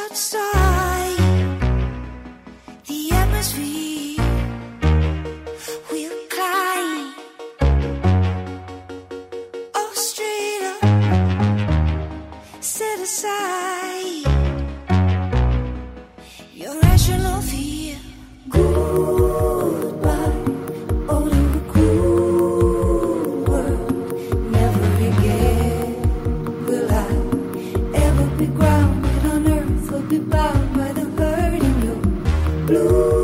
outside, the atmosphere will climb. Oh, straight up, set aside your rational fear. Goodbye, oh, to the cruel world. Never again will I ever be grounded on earth or be bound by the hurt in your blue.